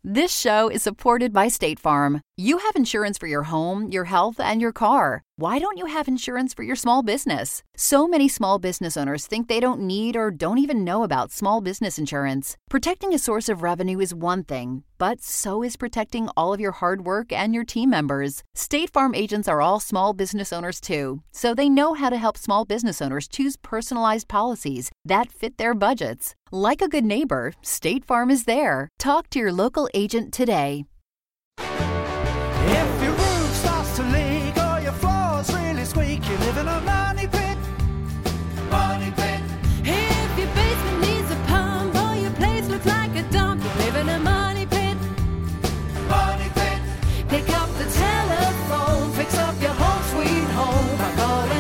This show is supported by State Farm. You have insurance for your home, your health, and your car. Why don't you have insurance for your small business? So many small business owners think they don't need or don't even know about small business insurance. Protecting a source of revenue is one thing, but so is protecting all of your hard work and your team members. State Farm agents are all small business owners too, so they know how to help small business owners choose personalized policies that fit their budgets. Like a good neighbor, State Farm is there. Talk to your local agent today. If your roof starts to leak or your floor's really squeak, you live in a money pit. Money pit. If your basement needs a pump or your place looks like a dump, you live in a money pit. Money pit. Pick up the telephone, fix up your home sweet home by calling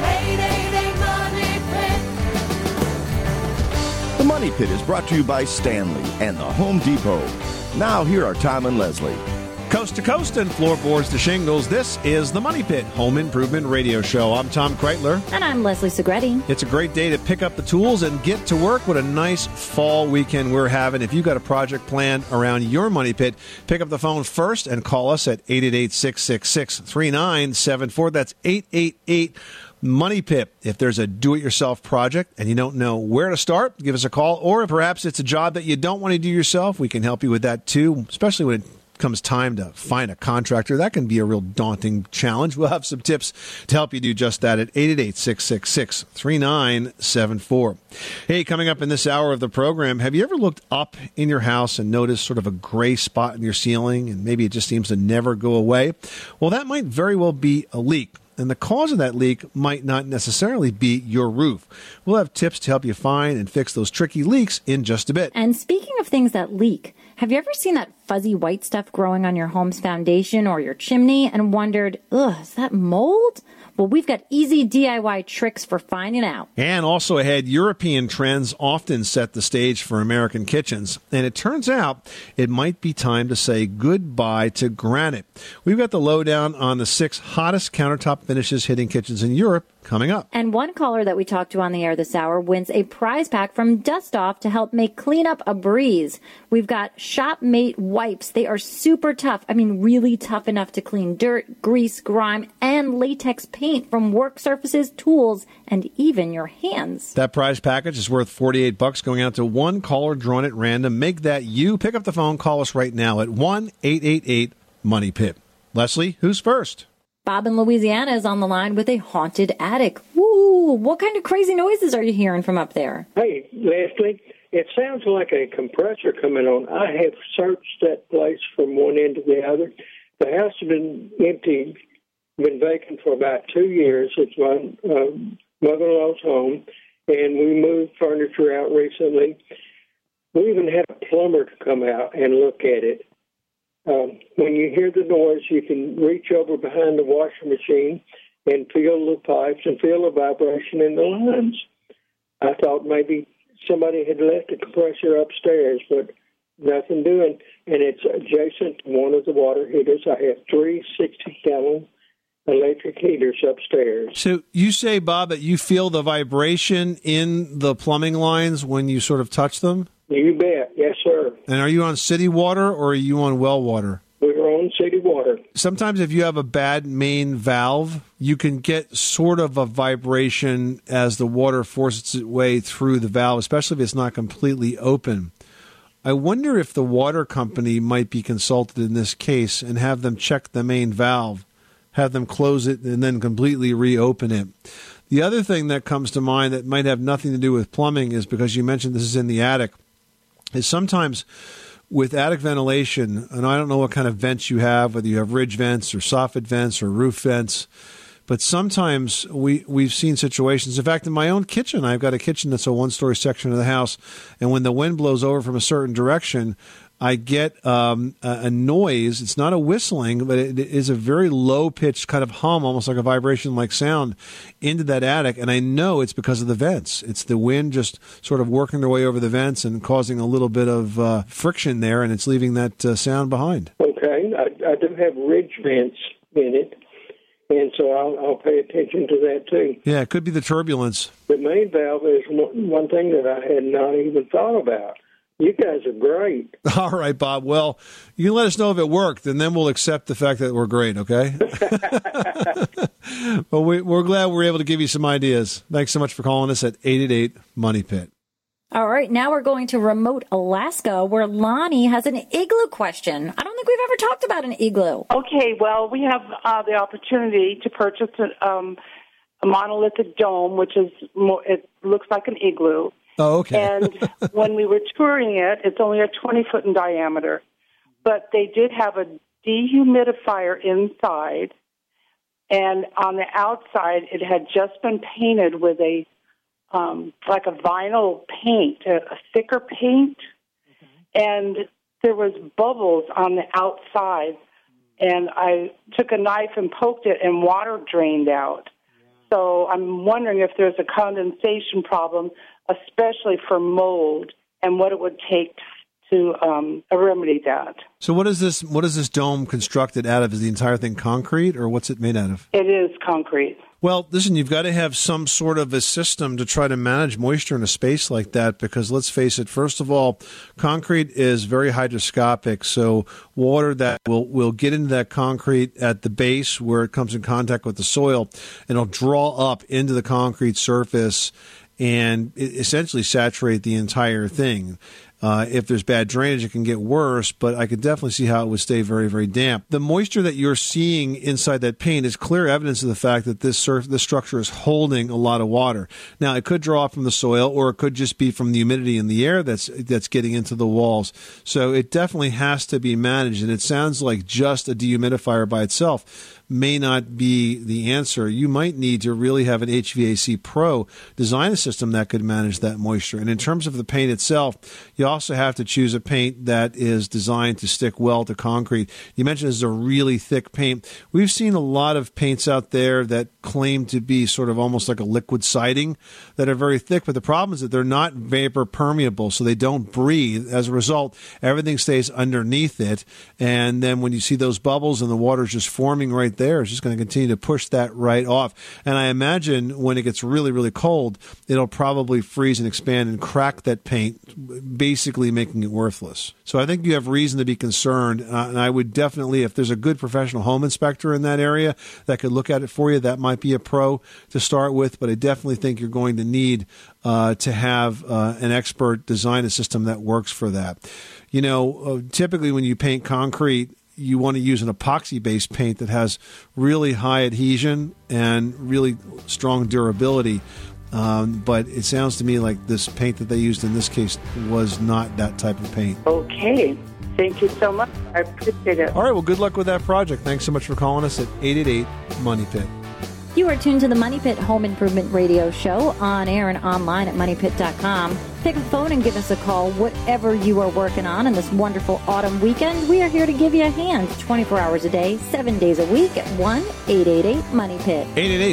888 Money Pit. The Money Pit is brought to you by Stanley and the Home Depot. Now here are Tom and Leslie. Coast to coast and floorboards to shingles, this is the Money Pit Home Improvement Radio Show. I'm Tom Kreitler. And I'm Leslie Segretti. It's a great day to pick up the tools and get to work. What a nice fall weekend we're having. If you've got a project planned around your Money Pit, pick up the phone first and call us at 888-666-3974. That's 888 Money Pit. If there's a do-it-yourself project and you don't know where to start, give us a call. Or perhaps it's a job that you don't want to do yourself, we can help you with that too, especially when it comes time to find a contractor. That can be a real daunting challenge. We'll have some tips to help you do just that at 888-666-3974. Hey, coming up in this hour of the program, have you ever looked up in your house and noticed sort of a gray spot in your ceiling and maybe it just seems to never go away? Well, that might very well be a leak. And the cause of that leak might not necessarily be your roof. We'll have tips to help you find and fix those tricky leaks in just a bit. And speaking of things that leak, have you ever seen that fuzzy white stuff growing on your home's foundation or your chimney and wondered, ugh, is that mold? Well, we've got easy DIY tricks for finding out. And also ahead, European trends often set the stage for American kitchens. And it turns out it might be time to say goodbye to granite. We've got the lowdown on the 6 hottest countertop finishes hitting kitchens in Europe coming up. And one caller that we talked to on the air this hour wins a prize pack from Dust Off to help make cleanup a breeze. We've got Shopmate wipes. They are super tough. I mean, really tough enough to clean dirt, grease, grime, and latex paint from work surfaces, tools, and even your hands. That prize package is worth $48 going out to one caller drawn at random. Make that you. Pick up the phone. Call us right now at 1-888-MONEY-PIT. Leslie, who's first? Bob in Louisiana is on the line with a haunted attic. Woo! What kind of crazy noises are you hearing from up there? Hey, Leslie, it sounds like a compressor coming on. I have searched that place from one end to the other. The house has been empty, been vacant for about 2 years. It's my mother-in-law's home, and we moved furniture out recently. We even had a plumber to come out and look at it. When you hear the noise, you can reach over behind the washing machine and feel the pipes and feel the vibration in the lines. I thought maybe somebody had left the compressor upstairs, but nothing doing. And it's adjacent to one of the water heaters. I have 3 60-gallon electric heaters upstairs. So you say, Bob, that you feel the vibration in the plumbing lines when you sort of touch them? You bet. Yes, sir. And are you on city water or are you on well water? We're on city water. Sometimes if you have a bad main valve, you can get sort of a vibration as the water forces its way through the valve, especially if it's not completely open. I wonder if the water company might be consulted in this case and have them check the main valve, have them close it, and then completely reopen it. The other thing that comes to mind that might have nothing to do with plumbing is, because you mentioned this is in the attic, is sometimes with attic ventilation, and I don't know what kind of vents you have, whether you have ridge vents or soffit vents or roof vents, but sometimes we've seen situations. In fact, in my own kitchen, I've got a kitchen that's a one-story section of the house, and when the wind blows over from a certain direction, I get a noise. It's not a whistling, but it is a very low-pitched kind of hum, almost like a vibration-like sound, into that attic, and I know it's because of the vents. It's the wind just sort of working their way over the vents and causing a little bit of friction there, and it's leaving that sound behind. Okay. I do have ridge vents in it, and so I'll pay attention to that, too. Yeah, it could be the turbulence. The main valve is one thing that I had not even thought about. You guys are great. All right, Bob. Well, you can let us know if it worked, and then we'll accept the fact that we're great, okay? But we're glad we're able to give you some ideas. Thanks so much for calling us at 888-MONEY-PIT. All right, now we're going to remote Alaska, where Lonnie has an igloo question. I don't think we've ever talked about an igloo. Okay, well, we have the opportunity to purchase a monolithic dome, which is it looks like an igloo. Oh, okay. And when we were touring it, it's only a 20-foot in diameter. But they did have a dehumidifier inside, and on the outside, it had just been painted with a like a vinyl paint, a thicker paint, and there was bubbles on the outside. And I took a knife and poked it, and water drained out. So I'm wondering if there's a condensation problem, especially for mold, and what it would take to remedy that. So what is this dome constructed out of? Is the entire thing concrete, or what's it made out of? It is concrete. Well, listen, you've got to have some sort of a system to try to manage moisture in a space like that, because let's face it, first of all, concrete is very hydroscopic, so water that will get into that concrete at the base where it comes in contact with the soil, and it'll draw up into the concrete surface and essentially saturate the entire thing. If there's bad drainage, it can get worse, but I could definitely see how it would stay very, very damp. The moisture that you're seeing inside that paint is clear evidence of the fact that this structure is holding a lot of water. Now, it could draw from the soil, or it could just be from the humidity in the air that's getting into the walls. So it definitely has to be managed, and it sounds like just a dehumidifier by itself may not be the answer. You might need to really have an HVAC pro design a system that could manage that moisture. And in terms of the paint itself, you also have to choose a paint that is designed to stick well to concrete. You mentioned this is a really thick paint. We've seen a lot of paints out there that claim to be sort of almost like a liquid siding that are very thick, but the problem is that they're not vapor permeable, so they don't breathe. As a result, everything stays underneath it, and then when you see those bubbles and the water's just forming right there, it's just going to continue to push that right off. And I imagine when it gets really, really cold, it'll probably freeze and expand and crack that paint, basically making it worthless. So I think you have reason to be concerned, and I would definitely, if there's a good professional home inspector in that area that could look at it for you, that might be a pro to start with, but I definitely think you're going to need to have an expert design a system that works for that. You know, typically when you paint concrete, you want to use an epoxy-based paint that has really high adhesion and really strong durability. But it sounds to me like this paint that they used in this case was not that type of paint. Okay. Thank you so much. I appreciate it. All right. Well, good luck with that project. Thanks so much for calling us at 888-MONEY-PIT. You are tuned to the Money Pit Home Improvement Radio Show, on air and online at moneypit.com. Pick up the phone and give us a call, whatever you are working on in this wonderful autumn weekend. We are here to give you a hand 24 hours a day, 7 days a week at 1-888-MONEY-PIT.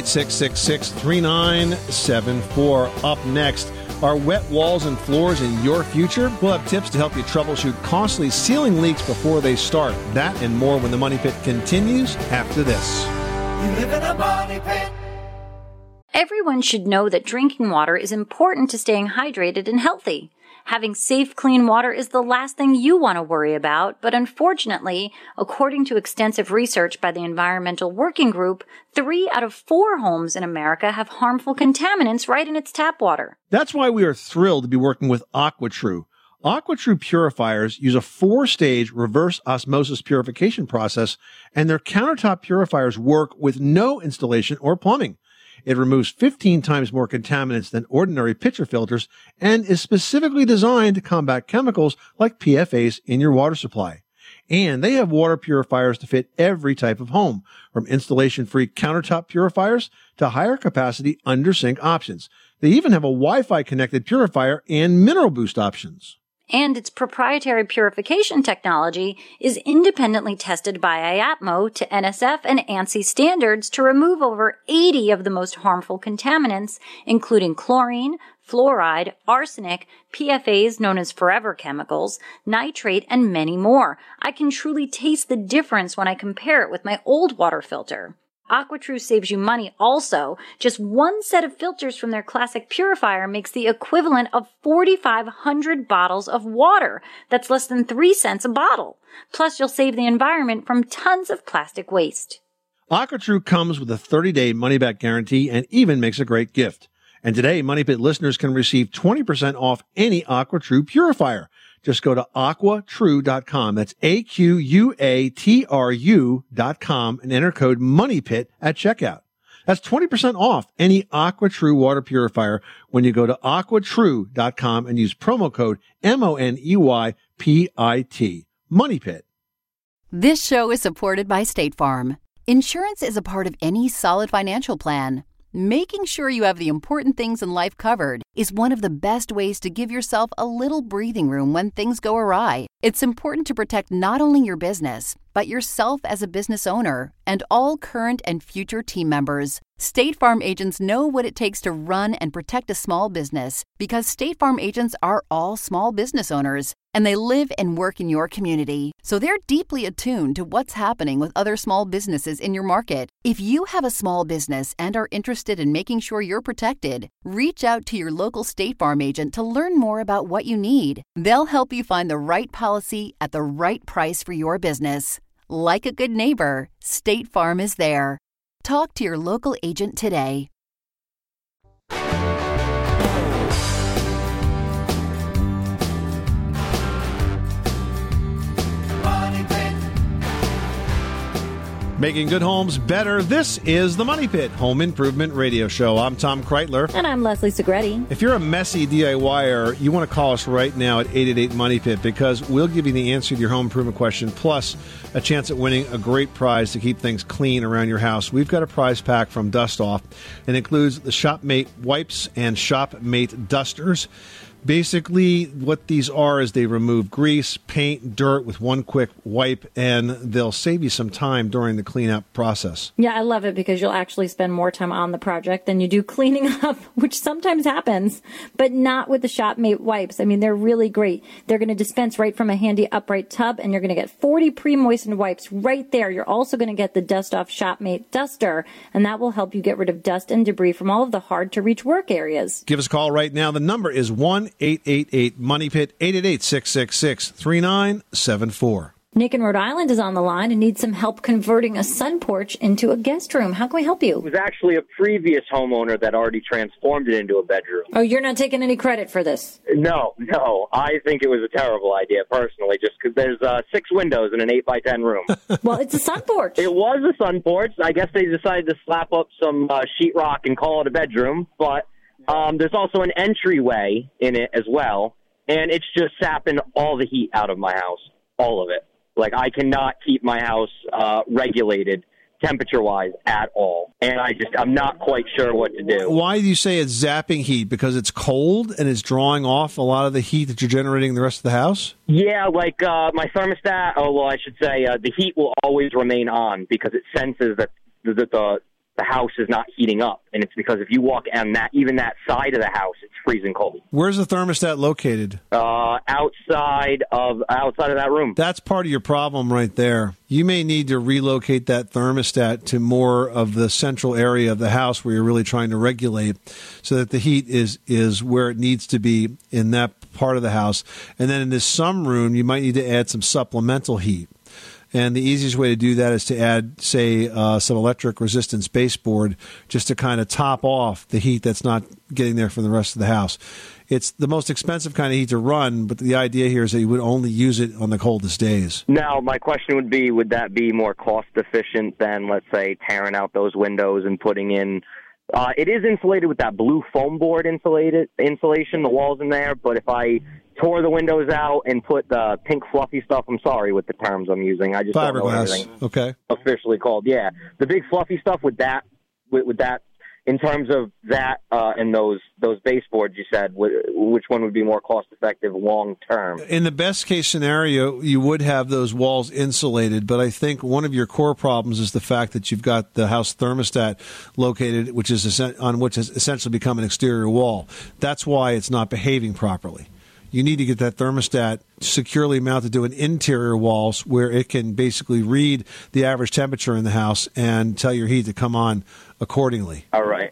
888-666-3974. Up next, are wet walls and floors in your future? We'll have tips to help you troubleshoot costly ceiling leaks before they start. That and more when the Money Pit continues after this. You live in a money pit. Everyone should know that drinking water is important to staying hydrated and healthy. Having safe, clean water is the last thing you want to worry about, but unfortunately, according to extensive research by the Environmental Working Group, 3 out of 4 homes in America have harmful contaminants right in its tap water. That's why we are thrilled to be working with AquaTrue. AquaTrue purifiers use a 4-stage reverse osmosis purification process, and their countertop purifiers work with no installation or plumbing. It removes 15 times more contaminants than ordinary pitcher filters and is specifically designed to combat chemicals like PFAS in your water supply. And they have water purifiers to fit every type of home, from installation-free countertop purifiers to higher capacity under-sink options. They even have a Wi-Fi connected purifier and mineral boost options. And its proprietary purification technology is independently tested by IAPMO to NSF and ANSI standards to remove over 80 of the most harmful contaminants, including chlorine, fluoride, arsenic, PFAS known as forever chemicals, nitrate, and many more. I can truly taste the difference when I compare it with my old water filter. AquaTrue saves you money also. Just one set of filters from their classic purifier makes the equivalent of 4,500 bottles of water. That's less than 3 cents a bottle. Plus, you'll save the environment from tons of plastic waste. AquaTrue comes with a 30-day money-back guarantee and even makes a great gift. And today, Money Pit listeners can receive 20% off any AquaTrue purifier. Just go to aquatrue.com. That's AQUATRU.com and enter code MONEYPIT at checkout. That's 20% off any AquaTrue water purifier when you go to aquatrue.com and use promo code MONEYPIT. Money Pit. This show is supported by State Farm. Insurance is a part of any solid financial plan. Making sure you have the important things in life covered is one of the best ways to give yourself a little breathing room when things go awry. It's important to protect not only your business, but yourself as a business owner and all current and future team members. State Farm agents know what it takes to run and protect a small business because State Farm agents are all small business owners and they live and work in your community. So they're deeply attuned to what's happening with other small businesses in your market. If you have a small business and are interested in making sure you're protected, reach out to your local State Farm agent to learn more about what you need. They'll help you find the right policy at the right price for your business. Like a good neighbor, State Farm is there. Talk to your local agent today. Making good homes better. This is the Money Pit Home Improvement Radio Show. I'm Tom Kreitler. And I'm Leslie Segretti. If you're a messy DIYer, you want to call us right now at 888-MONEY-PIT because we'll give you the answer to your home improvement question plus a chance at winning a great prize to keep things clean around your house. We've got a prize pack from Dust Off. It includes the ShopMate wipes and ShopMate dusters. Basically, what these are is they remove grease, paint, dirt with one quick wipe, and they'll save you some time during the cleanup process. Yeah, I love it because you'll actually spend more time on the project than you do cleaning up, which sometimes happens, but not with the ShopMate wipes. I mean, they're really great. They're going to dispense right from a handy upright tub, and you're going to get 40 pre-moistened wipes right there. You're also going to get the Dust Off ShopMate duster, and that will help you get rid of dust and debris from all of the hard-to-reach work areas. Give us a call right now. The number is 1-888-MONEY-PIT, 888-666-3974. Nick in Rhode Island is on the line and needs some help converting a sun porch into a guest room. How can we help you? It was actually a previous homeowner that already transformed it into a bedroom. Oh, you're not taking any credit for this? No. I think it was a terrible idea, personally, just because there's 6 windows in an 8x10 room. Well, it's a sun porch. It was a sun porch. I guess they decided to slap up some sheetrock and call it a bedroom, but there's also an entryway in it as well, and it's just sapping all the heat out of my house, all of it. Like, I cannot keep my house regulated temperature-wise at all, and I'm not quite sure what to do. Why do you say it's zapping heat? Because it's cold and it's drawing off a lot of the heat that you're generating in the rest of the house? Yeah, like my thermostat, I should say the heat will always remain on because it senses that the house is not heating up, and it's because if you walk on even that side of the house, it's freezing cold. Where's the thermostat located? Outside of that room. That's part of your problem right there. You may need to relocate that thermostat to more of the central area of the house where you're really trying to regulate so that the heat is where it needs to be in that part of the house. And then in this sunroom, you might need to add some supplemental heat. And the easiest way to do that is to add, say, some electric resistance baseboard just to kind of top off the heat that's not getting there from the rest of the house. It's the most expensive kind of heat to run, but the idea here is that you would only use it on the coldest days. Now, my question would be, would that be more cost efficient than, let's say, tearing out those windows and putting in... it is insulated with that blue foam board insulation, the walls in there, but if I tore the windows out and put the pink fluffy stuff, I'm sorry with the terms I'm using. I just don't know everything officially called. Yeah, the big fluffy stuff with that, in terms of that and those baseboards you said, which one would be more cost effective long term? In the best case scenario, you would have those walls insulated, but I think one of your core problems is the fact that you've got the house thermostat located, which has essentially become an exterior wall. That's why it's not behaving properly. you need to get that thermostat securely mounted to an interior walls where it can basically read the average temperature in the house and tell your heat to come on accordingly. All right.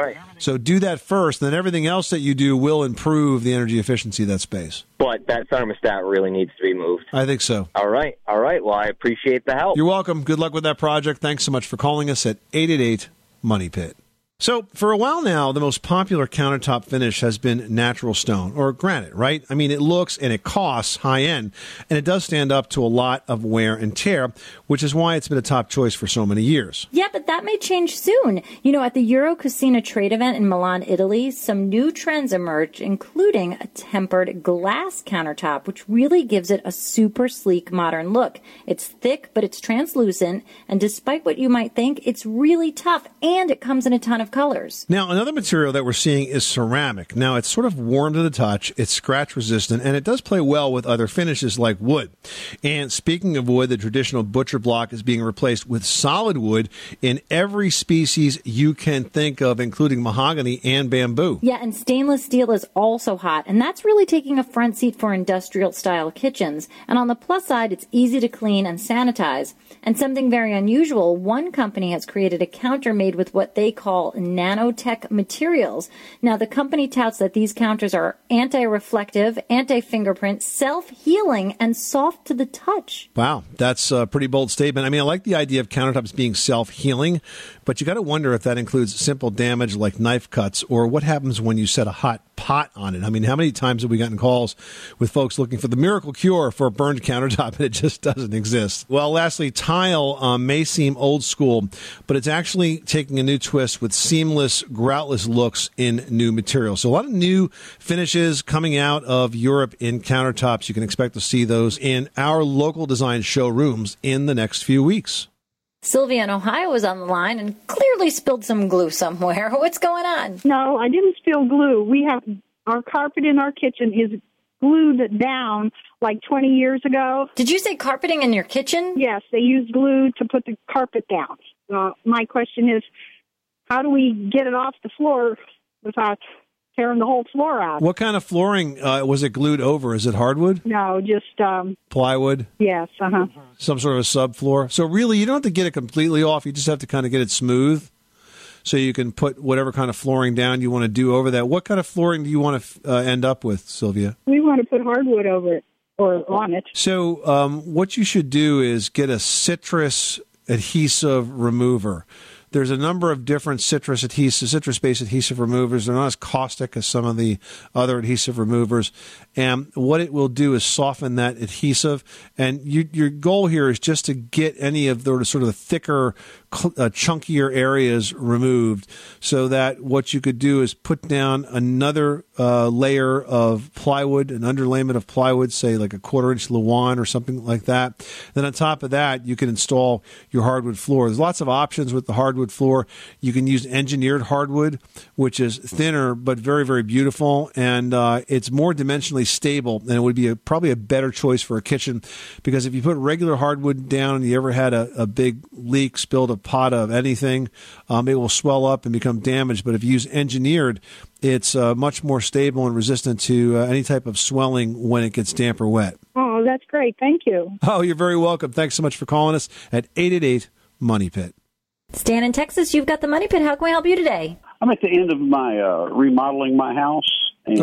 So do that first, then everything else that you do will improve the energy efficiency of that space. But that thermostat really needs to be moved. I think so. All right. Well, I appreciate the help. You're welcome. Good luck with that project. Thanks so much for calling us at 888-MONEY-PIT. So for a while now, the most popular countertop finish has been natural stone or granite, right? I mean, it looks and it costs high end, and it does stand up to a lot of wear and tear, which is why it's been a top choice for so many years. Yeah, but that may change soon. You know, at the Euro Cucina trade event in Milan, Italy, some new trends emerged, including a tempered glass countertop, which really gives it a super sleek, modern look. It's thick, but it's translucent, and despite what you might think, it's really tough, and it comes in a ton of colors. Now, another material that we're seeing is ceramic. Now, it's sort of warm to the touch, it's scratch resistant, and it does play well with other finishes like wood. And speaking of wood, the traditional butcher block is being replaced with solid wood in every species you can think of, including mahogany and bamboo. Yeah, and stainless steel is also hot, and that's really taking a front seat for industrial-style kitchens. And on the plus side, it's easy to clean and sanitize. And something very unusual, one company has created a counter made with what they call nanotech materials. Now, the company touts that these counters are anti-reflective, anti-fingerprint, self-healing, and soft to the touch. Wow, that's a pretty bold statement. I mean, I like the idea of countertops being self-healing, but you got to wonder if that includes simple damage like knife cuts, or what happens when you set a hot pot on it. I mean, how many times have we gotten calls with folks looking for the miracle cure for a burned countertop, and it just doesn't exist? Well, lastly, tile may seem old school, but it's actually taking a new twist with seamless, groutless looks in new materials. So a lot of new finishes coming out of Europe in countertops. You can expect to see those in our local design showrooms in the next few weeks. Sylvia in Ohio was on the line and clearly spilled some glue somewhere. What's going on? No, I didn't spill glue. We have our carpet in our kitchen is glued down like 20 years ago. Did you say carpeting in your kitchen? Yes, they used glue to put the carpet down. My question is, how do we get it off the floor without tearing the whole floor out? What kind of flooring was it glued over? Is it hardwood? No, just plywood? Yes, Some sort of a subfloor? So really, you don't have to get it completely off. You just have to kind of get it smooth so you can put whatever kind of flooring down you want to do over that. What kind of flooring do you want to end up with, Sylvia? We want to put hardwood over it or on it. So what you should do is get a citrus adhesive remover. There's a number of different citrus-based adhesive removers. They're not as caustic as some of the other adhesive removers. And what it will do is soften that adhesive. And your goal here is just to get any of the sort of the thicker, chunkier areas removed, so that what you could do is put down another layer of plywood, an underlayment of plywood, say like a 1/4-inch Luan or something like that. Then on top of that, you can install your hardwood floor. There's lots of options with the hardwood floor. You can use engineered hardwood, which is thinner but very, very beautiful, and it's more dimensionally stable, and it would be probably a better choice for a kitchen, because if you put regular hardwood down and you ever had a big leak, spilled a pot of anything, it will swell up and become damaged. But if you use engineered, it's much more stable and resistant to any type of swelling when it gets damp or wet. Oh, that's great. Thank you. Oh, you're very welcome. Thanks so much for calling us at 888-MONEY-PIT. Stan in Texas, you've got the Money Pit. How can we help you today? I'm at the end of my remodeling my house and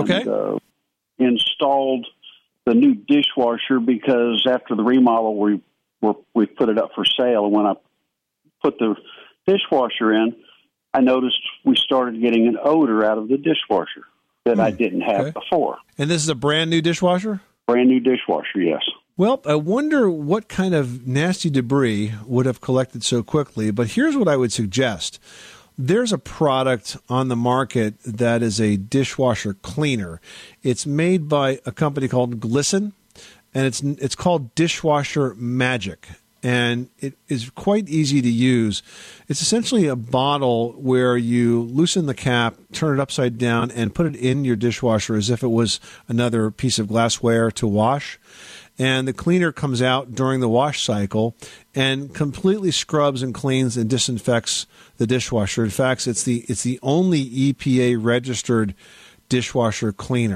installed the new dishwasher, because after the remodel we put it up for sale, and when I put the dishwasher in, I noticed we started getting an odor out of the dishwasher that I didn't have before. And this is a brand new dishwasher? Brand new dishwasher, yes. Well, I wonder what kind of nasty debris would have collected so quickly, but here's what I would suggest. There's a product on the market that is a dishwasher cleaner. It's made by a company called Glisten, and it's called Dishwasher Magic, and it is quite easy to use. It's essentially a bottle where you loosen the cap, turn it upside down, and put it in your dishwasher as if it was another piece of glassware to wash. And the cleaner comes out during the wash cycle and completely scrubs and cleans and disinfects the dishwasher. In fact, it's the only EPA registered dishwasher cleaner.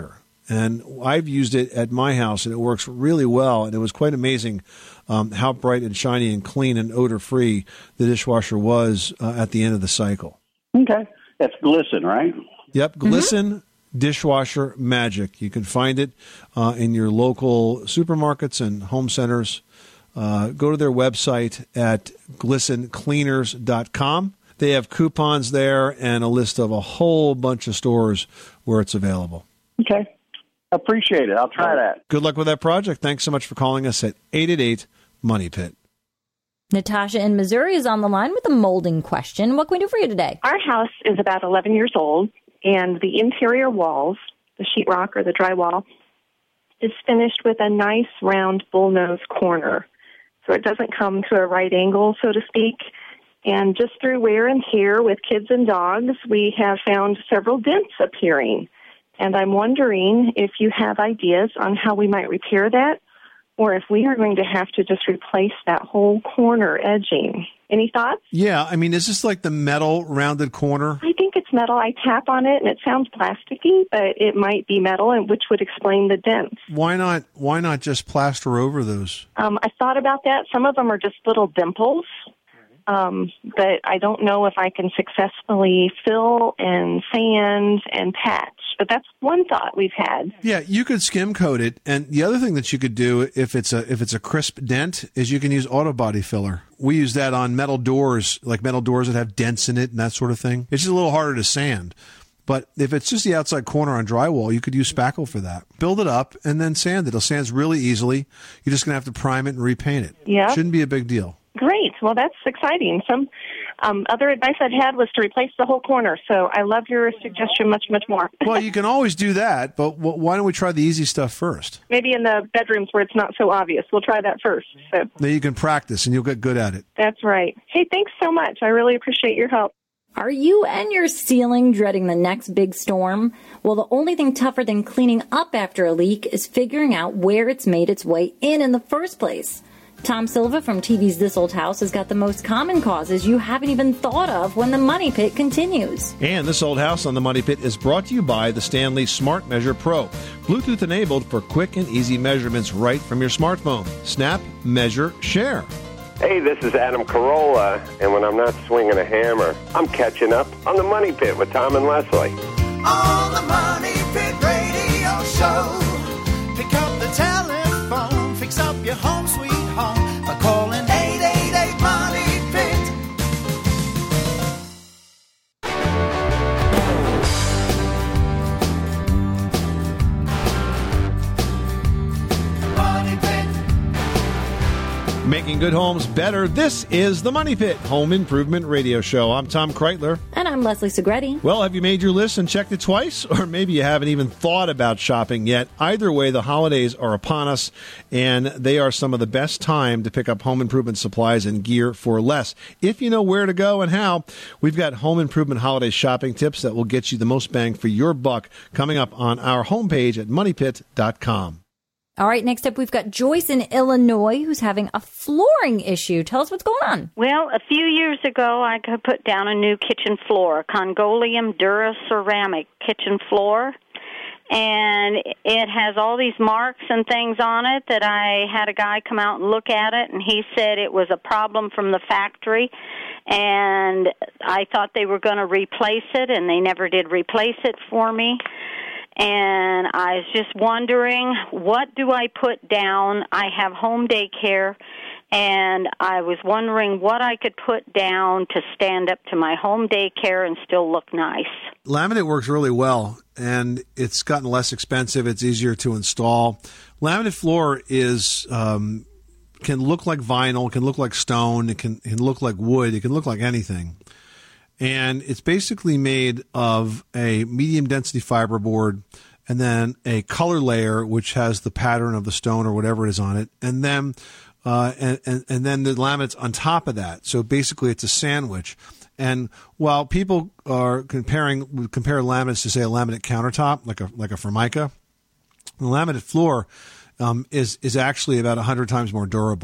And I've used it at my house, and it works really well. And it was quite amazing how bright and shiny and clean and odor-free the dishwasher was at the end of the cycle. Okay. That's Glisten, right? Yep, Glisten Dishwasher Magic. You can find it in your local supermarkets and home centers. Go to their website at glistencleaners.com. They have coupons there and a list of a whole bunch of stores where it's available. Okay. Appreciate it. I'll try that. Good luck with that project. Thanks so much for calling us at 888-MONEY-PIT. Natasha in Missouri is on the line with a molding question. What can we do for you today? Our house is about 11 years old, and the interior walls, the sheetrock or the drywall, is finished with a nice round bullnose corner. So it doesn't come to a right angle, so to speak. And just through wear and tear with kids and dogs, we have found several dents appearing. And I'm wondering if you have ideas on how we might repair that, or if we are going to have to just replace that whole corner edging. Any thoughts? Yeah, I mean, is this like the metal rounded corner? I think it's metal. I tap on it, and it sounds plasticky, but it might be metal, and which would explain the dents. Why not just plaster over those? I thought about that. Some of them are just little dimples. But I don't know if I can successfully fill and sand and patch. But that's one thought we've had. Yeah, you could skim coat it, and the other thing that you could do if it's a crisp dent is you can use auto body filler. We use that on metal doors, like metal doors that have dents in it and that sort of thing. It's just a little harder to sand. But if it's just the outside corner on drywall, you could use spackle for that. Build it up and then sand it. It'll sand really easily. You're just going to have to prime it and repaint it. Yeah. Shouldn't be a big deal. Great. Well, that's exciting. Some other advice I'd had was to replace the whole corner. So I love your suggestion much, much more. Well, you can always do that, but why don't we try the easy stuff first? Maybe in the bedrooms where it's not so obvious. We'll try that first. So then you can practice and you'll get good at it. That's right. Hey, thanks so much. I really appreciate your help. Are you and your ceiling dreading the next big storm? Well, the only thing tougher than cleaning up after a leak is figuring out where it's made its way in the first place. Tom Silva from TV's This Old House has got the most common causes you haven't even thought of when the Money Pit continues. And This Old House on the Money Pit is brought to you by the Stanley Smart Measure Pro. Bluetooth enabled for quick and easy measurements right from your smartphone. Snap, measure, share. Hey, this is Adam Carolla, and when I'm not swinging a hammer, I'm catching up on the Money Pit with Tom and Leslie. On the Money Pit Radio Show. Pick up the telephone, fix up your home sweet home by calling 888-MONEY-PIT. Money Pit. Making good homes better. This is the Money Pit Home Improvement Radio Show. I'm Tom Kreitler. And I'm Leslie Segretti. Well, have you made your list and checked it twice? Or maybe you haven't even thought about shopping yet. Either way, the holidays are upon us, and they are some of the best time to pick up home improvement supplies and gear for less. If you know where to go and how, we've got home improvement holiday shopping tips that will get you the most bang for your buck coming up on our homepage at moneypit.com. All right, next up, we've got Joyce in Illinois who's having a flooring issue. Tell us what's going on. Well, a few years ago, I could put down a new kitchen floor, a Congolium Dura ceramic kitchen floor, and it has all these marks and things on it that I had a guy come out and look at it, and he said it was a problem from the factory, and I thought they were going to replace it, and they never did replace it for me. And I was just wondering, what do I put down? I have home daycare, and I was wondering what I could put down to stand up to my home daycare and still look nice. Laminate works really well, and it's gotten less expensive. It's easier to install. Laminate floor is can look like vinyl, can look like stone, it can look like wood, it can look like anything. And it's basically made of a medium density fiberboard and then a color layer which has the pattern of the stone or whatever it is on it, and then and then the laminate's on top of that. So basically it's a sandwich. And while people are compare laminates to, say, a laminate countertop, like a Formica, the laminate floor is actually about 100 times more durable.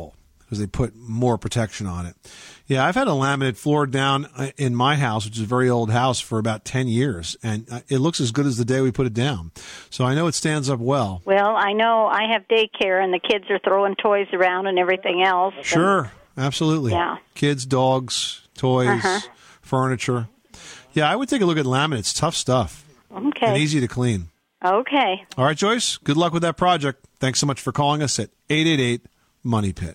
because they put more protection on it. Yeah, I've had a laminate floor down in my house, which is a very old house, for about 10 years, and it looks as good as the day we put it down. So I know it stands up well. Well, I know I have daycare, and the kids are throwing toys around and everything else. Sure, absolutely. Yeah. Kids, dogs, toys, furniture. Yeah, I would take a look at laminate. It's tough stuff. Okay. And easy to clean. Okay. All right, Joyce, good luck with that project. Thanks so much for calling us at 888-MONEY-PIT.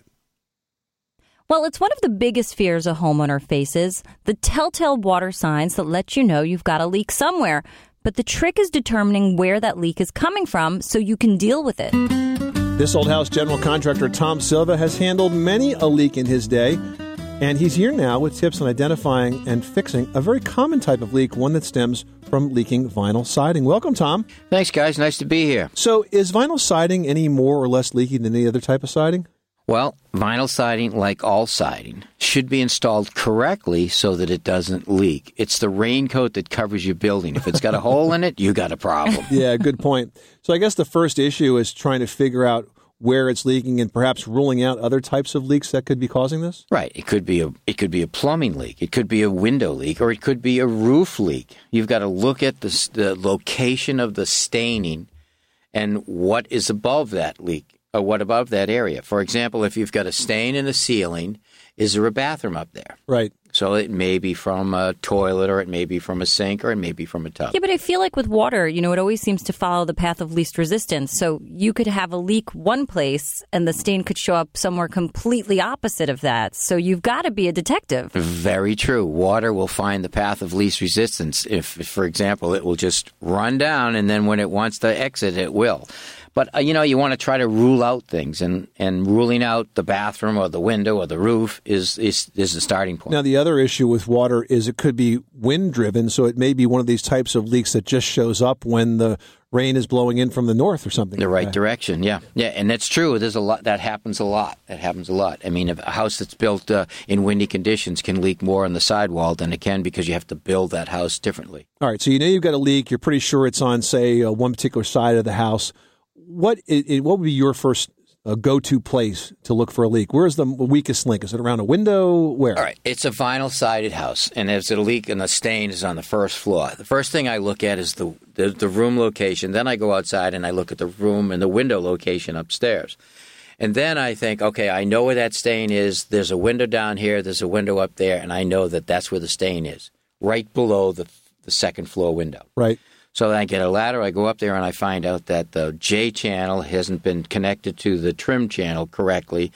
Well, it's one of the biggest fears a homeowner faces, the telltale water signs that let you know you've got a leak somewhere. But the trick is determining where that leak is coming from so you can deal with it. This old house general contractor, Tom Silva, has handled many a leak in his day, and he's here now with tips on identifying and fixing a very common type of leak, one that stems from leaking vinyl siding. Welcome, Tom. Thanks, guys. Nice to be here. So is vinyl siding any more or less leaky than any other type of siding? Well, vinyl siding, like all siding, should be installed correctly so that it doesn't leak. It's the raincoat that covers your building. If it's got a hole in it, you got a problem. Yeah, good point. So I guess the first issue is trying to figure out where it's leaking and perhaps ruling out other types of leaks that could be causing this? Right. It could be a plumbing leak. It could be a window leak, or it could be a roof leak. You've got to look at the location of the staining and what is above that leak. Or what above that area. For example, if you've got a stain in the ceiling, is there a bathroom up there? Right. So it may be from a toilet, or it may be from a sink, or it may be from a tub. Yeah, but I feel like with water, it always seems to follow the path of least resistance. So you could have a leak one place, and the stain could show up somewhere completely opposite of that. So you've got to be a detective. Very true. Water will find the path of least resistance. If, for example, it will just run down, and then when it wants to exit, it will. But, you want to try to rule out things, and ruling out the bathroom or the window or the roof is the starting point. Now, the other issue with water is it could be wind-driven, so it may be one of these types of leaks that just shows up when the rain is blowing in from the north or something. The right direction, yeah. Yeah, and that's true. There's a lot. That happens a lot. I mean, a house that's built in windy conditions can leak more on the sidewall than it can because you have to build that house differently. All right, so you've got a leak. You're pretty sure it's on, say, one particular side of the house. What would be your first go-to place to look for a leak? Where's the weakest link? Is it around a window? Where? All right. It's a vinyl-sided house, and there's a leak, and the stain is on the first floor. The first thing I look at is the room location. Then I go outside, and I look at the room and the window location upstairs. And then I think, okay, I know where that stain is. There's a window down here. There's a window up there, and I know that that's where the stain is, right below the second floor window. Right. So then I get a ladder, I go up there, and I find out that the J channel hasn't been connected to the trim channel correctly.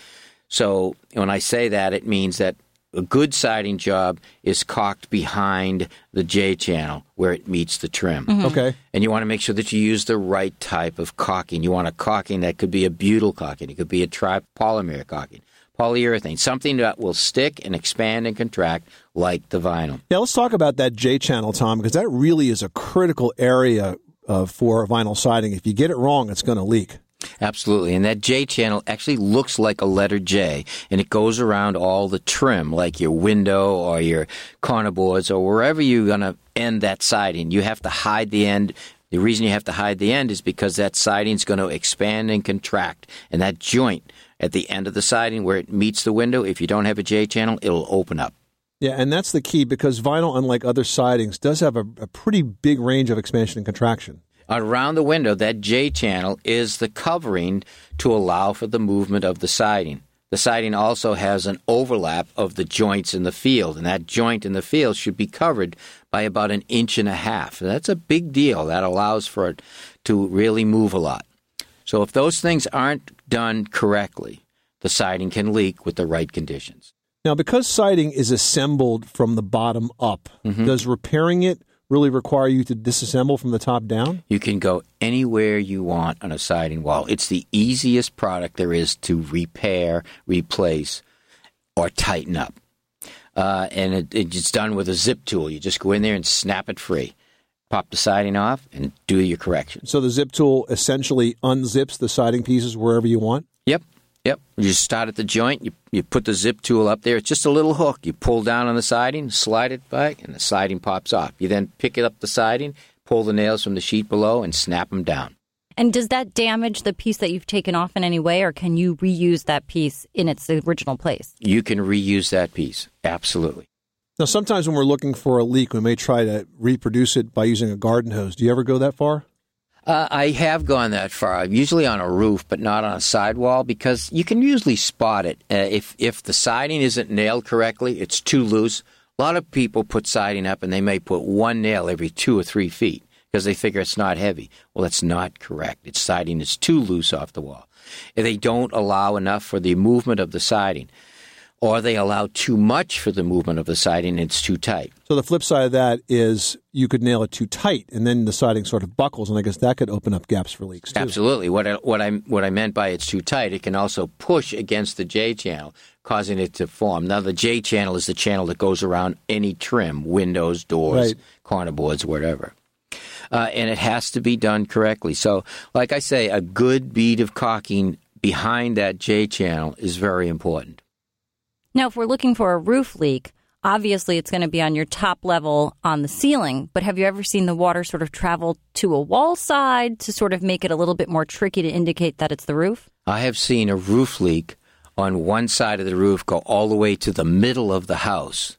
So when I say that, it means that a good siding job is caulked behind the J channel where it meets the trim. Mm-hmm. Okay. And you want to make sure that you use the right type of caulking. You want a caulking that could be a butyl caulking. It could be a tripolymer caulking. Polyurethane, something that will stick and expand and contract like the vinyl. Yeah, let's talk about that J channel, Tom, because that really is a critical area for vinyl siding. If you get it wrong, it's going to leak. Absolutely. And that J channel actually looks like a letter J, and it goes around all the trim, like your window or your corner boards or wherever you're going to end that siding. You have to hide the end. The reason you have to hide the end is because that siding is going to expand and contract, and that joint at the end of the siding where it meets the window, if you don't have a J channel, it'll open up. Yeah, and that's the key because vinyl, unlike other sidings, does have a pretty big range of expansion and contraction. Around the window, that J channel is the covering to allow for the movement of the siding. The siding also has an overlap of the joints in the field, and that joint in the field should be covered by about 1.5 inches. That's a big deal. That allows for it to really move a lot. So if those things aren't done correctly, the siding can leak with the right conditions. Now, because siding is assembled from the bottom up, does repairing it really require you to disassemble from the top down? You can go anywhere you want on a siding wall. It's the easiest product there is to repair, replace, or tighten up. And it's done with a zip tool. You just go in there and snap it free. Pop the siding off and do your correction. So the zip tool essentially unzips the siding pieces wherever you want? Yep. You start at the joint, you put the zip tool up there. It's just a little hook. You pull down on the siding, slide it back, and the siding pops off. You then pick it up the siding, pull the nails from the sheet below, and snap them down. And does that damage the piece that you've taken off in any way, or can you reuse that piece in its original place? You can reuse that piece. Absolutely. Now, sometimes when we're looking for a leak, we may try to reproduce it by using a garden hose. Do you ever go that far? I have gone that far, usually on a roof, but not on a sidewall, because you can usually spot it. If the siding isn't nailed correctly, it's too loose. A lot of people put siding up, and they may put one nail every 2 or 3 feet because they figure it's not heavy. Well, that's not correct. Its siding is too loose off the wall. If they don't allow enough for the movement of the siding, or they allow too much for the movement of the siding, it's too tight. So the flip side of that is you could nail it too tight, and then the siding sort of buckles, and I guess that could open up gaps for leaks, too. Absolutely. What I meant by it's too tight, it can also push against the J-channel, causing it to form. Now, the J-channel is the channel that goes around any trim, windows, doors, corner boards, whatever. And it has to be done correctly. So, like I say, a good bead of caulking behind that J-channel is very important. Now, if we're looking for a roof leak, obviously it's going to be on your top level on the ceiling, but have you ever seen the water sort of travel to a wall side to sort of make it a little bit more tricky to indicate that it's the roof? I have seen a roof leak on one side of the roof go all the way to the middle of the house.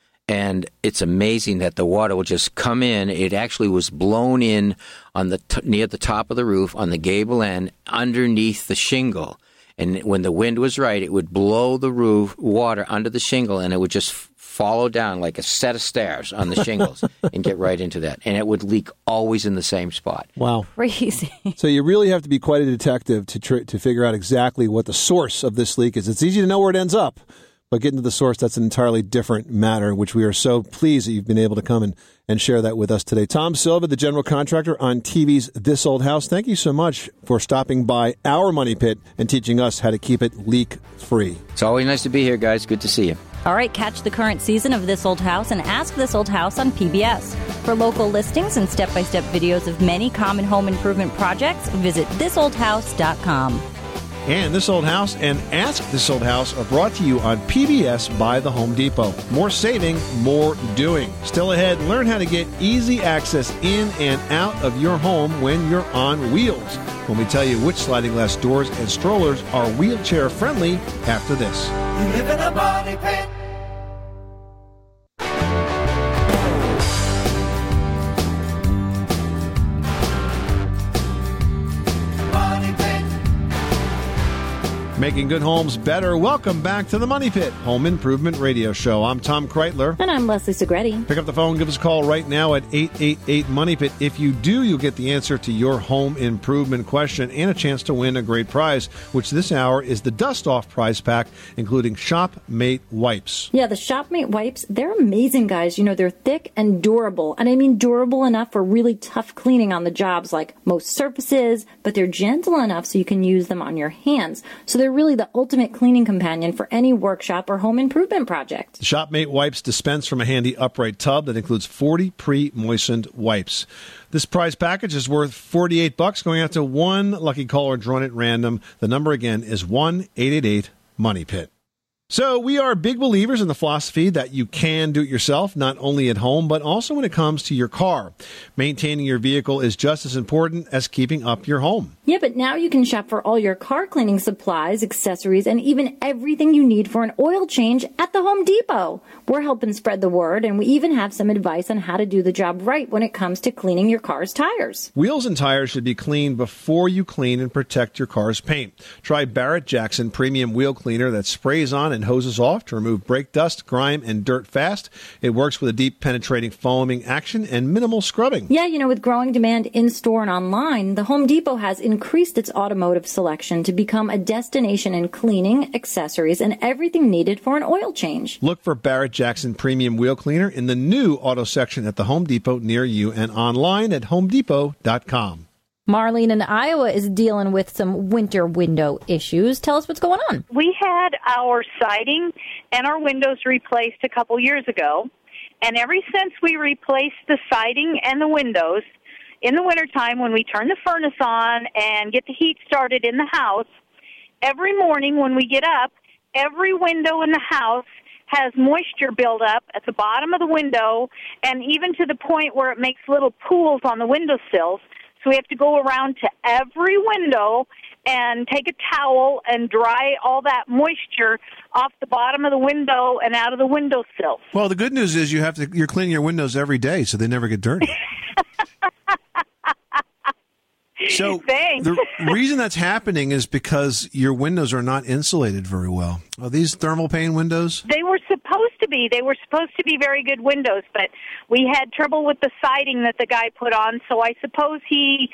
And it's amazing that the water will just come in. It actually was blown in on the near the top of the roof on the gable end underneath the shingle. And when the wind was right, it would blow the roof water under the shingle, and it would just follow down like a set of stairs on the shingles and get right into that. And it would leak always in the same spot. Wow. Crazy. So you really have to be quite a detective to figure out exactly what the source of this leak is. It's easy to know where it ends up, but getting to the source, that's an entirely different matter, which we are so pleased that you've been able to come and share that with us today. Tom Silva, the general contractor on TV's This Old House, thank you so much for stopping by our Money Pit and teaching us how to keep it leak-free. It's always nice to be here, guys. Good to see you. All right, catch the current season of This Old House and Ask This Old House on PBS. For local listings and step-by-step videos of many common home improvement projects, visit thisoldhouse.com. And This Old House and Ask This Old House are brought to you on PBS by the Home Depot. More saving, more doing. Still ahead, learn how to get easy access in and out of your home when you're on wheels. When we tell you which sliding glass doors and strollers are wheelchair friendly after this. You live in a money pit. Making good homes better. Welcome back to the Money Pit Home Improvement Radio Show. I'm Tom Kreitler. And I'm Leslie Segretti. Pick up the phone, give us a call right now at 888-MONEY-PIT. If you do, you'll get the answer to your home improvement question and a chance to win a great prize, which this hour is the Dust-Off prize pack, including Shopmate wipes. Yeah, the Shopmate wipes, they're amazing, guys. You know, they're thick and durable. And I mean durable enough for really tough cleaning on the jobs like most surfaces, but they're gentle enough so you can use them on your hands. So they're really the ultimate cleaning companion for any workshop or home improvement project. The Shopmate wipes dispense from a handy upright tub that includes 40 pre-moistened wipes. This prize package is worth $48, going out to one lucky caller drawn at random. The number again is 1-888-MONEY-PIT. So we are big believers in the philosophy that you can do it yourself, not only at home, but also when it comes to your car. Maintaining your vehicle is just as important as keeping up your home. Yeah, but now you can shop for all your car cleaning supplies, accessories, and even everything you need for an oil change at the Home Depot. We're helping spread the word, and we even have some advice on how to do the job right when it comes to cleaning your car's tires. Wheels and tires should be cleaned before you clean and protect your car's paint. Try Barrett-Jackson Premium Wheel Cleaner that sprays on and hoses off to remove brake dust, grime, and dirt fast. It works with a deep penetrating foaming action and minimal scrubbing. Yeah, you know, with growing demand in-store and online, the Home Depot has increased its automotive selection to become a destination in cleaning, accessories, and everything needed for an oil change. Look for Barrett-Jackson Premium Wheel Cleaner in the new auto section at the Home Depot near you and online at homedepot.com. Marlene in Iowa is dealing with some winter window issues. Tell us what's going on. We had our siding and our windows replaced a couple years ago, and ever since we replaced the siding and the windows, in the wintertime when we turn the furnace on and get the heat started in the house, every morning when we get up, every window in the house has moisture buildup at the bottom of the window, and even to the point where it makes little pools on the windowsills. So we have to go around to every window and take a towel and dry all that moisture off the bottom of the window and out of the windowsill. Well, the good news is you're cleaning your windows every day, so they never get dirty. So the reason that's happening is because your windows are not insulated very well. Are these thermal pane windows? They were supposed to be. They were supposed to be very good windows, but we had trouble with the siding that the guy put on, so I suppose he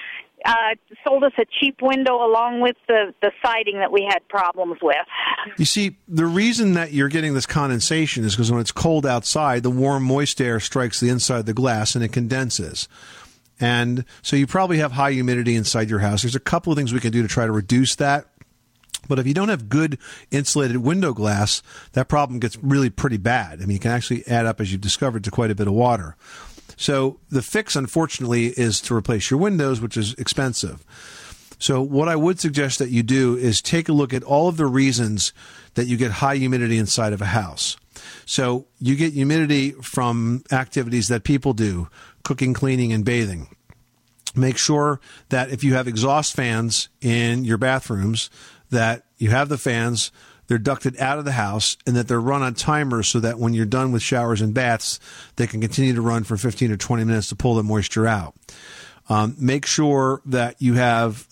sold us a cheap window along with the siding that we had problems with. You see, the reason that you're getting this condensation is because when it's cold outside, the warm, moist air strikes the inside of the glass and it condenses. And so you probably have high humidity inside your house. There's a couple of things we can do to try to reduce that. But if you don't have good insulated window glass, that problem gets really pretty bad. I mean, it can actually add up, as you've discovered, to quite a bit of water. So the fix, unfortunately, is to replace your windows, which is expensive. So what I would suggest that you do is take a look at all of the reasons that you get high humidity inside of a house. So you get humidity from activities that people do, cooking, cleaning, and bathing. Make sure that if you have exhaust fans in your bathrooms, that you have the fans, they're ducted out of the house, and that they're run on timers so that when you're done with showers and baths, they can continue to run for 15 or 20 minutes to pull the moisture out. Make sure that you have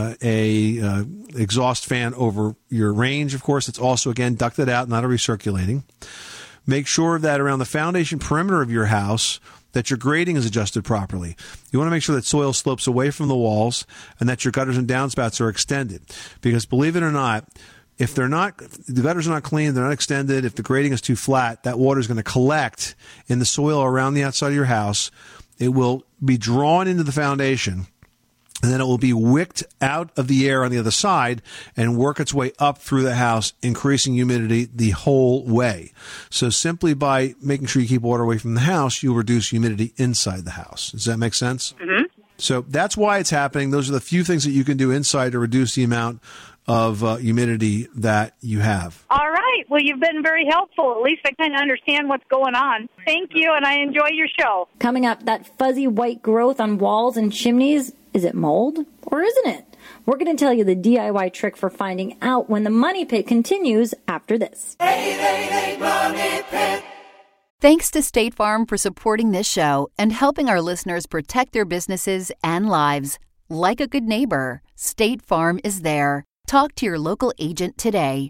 a exhaust fan over your range, of course. It's also, again, ducted out, not a recirculating. Make sure that around the foundation perimeter of your house that your grading is adjusted properly. You want to make sure that soil slopes away from the walls and that your gutters and downspouts are extended. Because believe it or not, if the gutters are not clean, they're not extended, if the grading is too flat, that water is going to collect in the soil around the outside of your house. It will be drawn into the foundation, and then it will be wicked out of the air on the other side and work its way up through the house, increasing humidity the whole way. So simply by making sure you keep water away from the house, you'll reduce humidity inside the house. Does that make sense? Mm-hmm. So that's why it's happening. Those are the few things that you can do inside to reduce the amount of humidity that you have. All right. Well, you've been very helpful. At least I kind of understand what's going on. Thank you, and I enjoy your show. Coming up, that fuzzy white growth on walls and chimneys, is it mold or isn't it? We're going to tell you the DIY trick for finding out when the Money Pit continues after this. 888 Money Pit. Thanks to State Farm for supporting this show and helping our listeners protect their businesses and lives. Like a good neighbor, State Farm is there. Talk to your local agent today.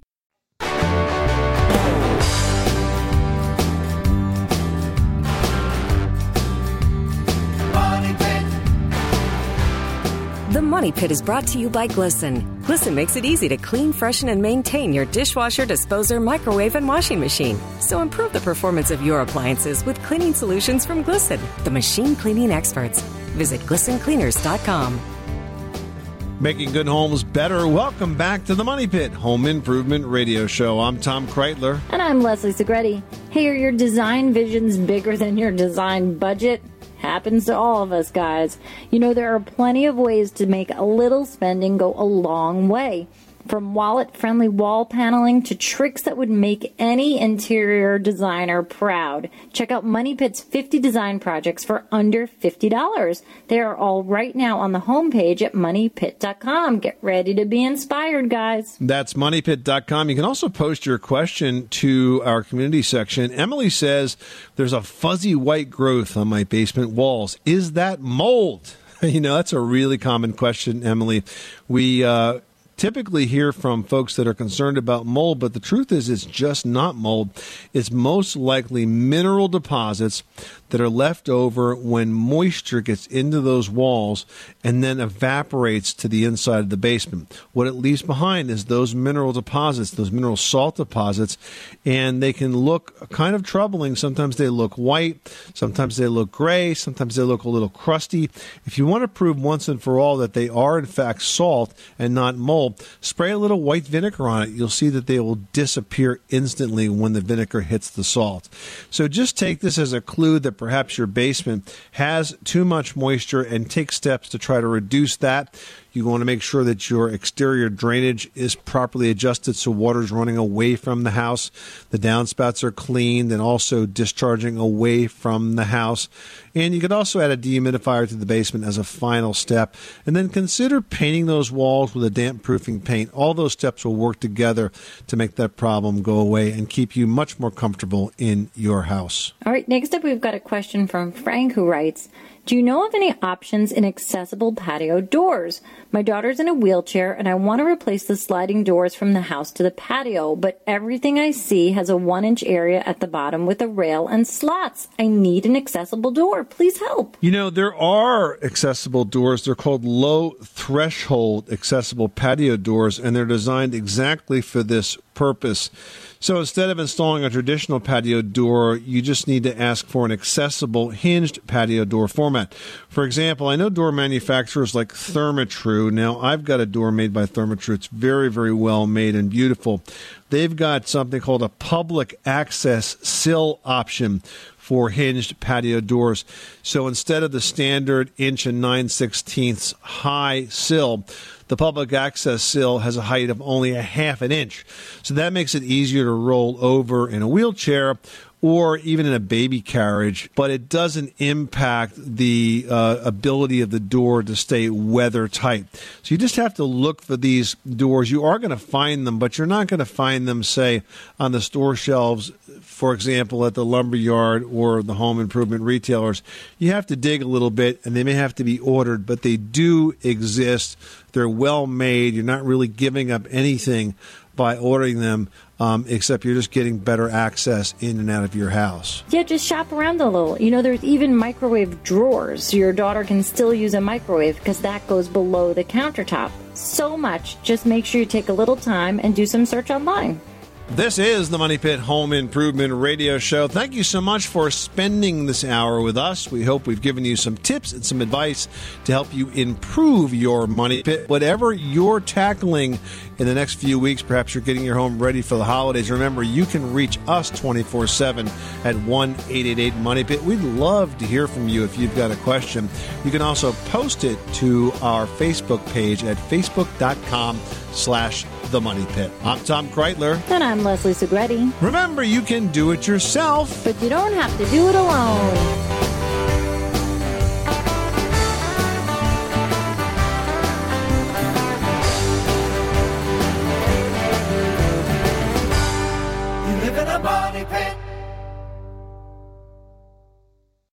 The Money Pit is brought to you by Glisten. Glisten makes it easy to clean, freshen, and maintain your dishwasher, disposer, microwave, and washing machine. So improve the performance of your appliances with cleaning solutions from Glisten, the machine cleaning experts. Visit GlistenCleaners.com. Making good homes better. Welcome back to the Money Pit Home Improvement Radio Show. I'm Tom Kreitler. And I'm Leslie Segretti. Hey, are your design visions bigger than your design budget? Happens to all of us, guys. You know, there are plenty of ways to make a little spending go a long way. From wallet-friendly wall paneling to tricks that would make any interior designer proud. Check out Money Pit's 50 design projects for under $50. They are all right now on the homepage at moneypit.com. Get ready to be inspired, guys. That's moneypit.com. You can also post your question to our community section. Emily says, there's a fuzzy white growth on my basement walls. Is that mold? You know, that's a really common question, Emily. We typically hear from folks that are concerned about mold, but the truth is it's just not mold. It's most likely mineral deposits that are left over when moisture gets into those walls and then evaporates to the inside of the basement. What it leaves behind is those mineral deposits, those mineral salt deposits, and they can look kind of troubling. Sometimes they look white, sometimes they look gray, sometimes they look a little crusty. If you want to prove once and for all that they are in fact salt and not mold, spray a little white vinegar on it. You'll see that they will disappear instantly when the vinegar hits the salt. So just take this as a clue that perhaps your basement has too much moisture and take steps to try to reduce that. You want to make sure that your exterior drainage is properly adjusted so water's running away from the house. The downspouts are cleaned and also discharging away from the house. And you could also add a dehumidifier to the basement as a final step. And then consider painting those walls with a damp-proofing paint. All those steps will work together to make that problem go away and keep you much more comfortable in your house. All right, next up we've got a question from Frank who writes, do you know of any options in accessible patio doors? My daughter's in a wheelchair and I want to replace the sliding doors from the house to the patio, but everything I see has a 1-inch area at the bottom with a rail and slots. I need an accessible door. Please help. You know, there are accessible doors. They're called low threshold accessible patio doors, and they're designed exactly for this purpose. So instead of installing a traditional patio door, you just need to ask for an accessible hinged patio door format. For example, I know door manufacturers like Therma-Tru. Now, I've got a door made by Therma-Tru. It's very, very well made and beautiful. They've got something called a public access sill option for hinged patio doors. So instead of the standard 1 9/16 high sill, the public access sill has a height of only 1/2 inch. So that makes it easier to roll over in a wheelchair or even in a baby carriage, but it doesn't impact the ability of the door to stay weather tight. So you just have to look for these doors. You are going to find them, but you're not going to find them, say, on the store shelves, for example, at the lumberyard or the home improvement retailers. You have to dig a little bit, and they may have to be ordered, but they do exist. They're well made. You're not really giving up anything by ordering them, except you're just getting better access in and out of your house. Yeah, just shop around a little. You know, there's even microwave drawers, so your daughter can still use a microwave because that goes below the countertop. So much. Just make sure you take a little time and do some search online. This is the Money Pit Home Improvement Radio Show. Thank you so much for spending this hour with us. We hope we've given you some tips and some advice to help you improve your money pit. Whatever you're tackling in the next few weeks, perhaps you're getting your home ready for the holidays. Remember, you can reach us 24/7 at 1-888-MONEY-PIT. We'd love to hear from you if you've got a question. You can also post it to our Facebook page at facebook.com/The Money Pit. I'm Tom Kreitler. And I'm Leslie Segretti. Remember, you can do it yourself, but you don't have to do it alone. You live in a money pit.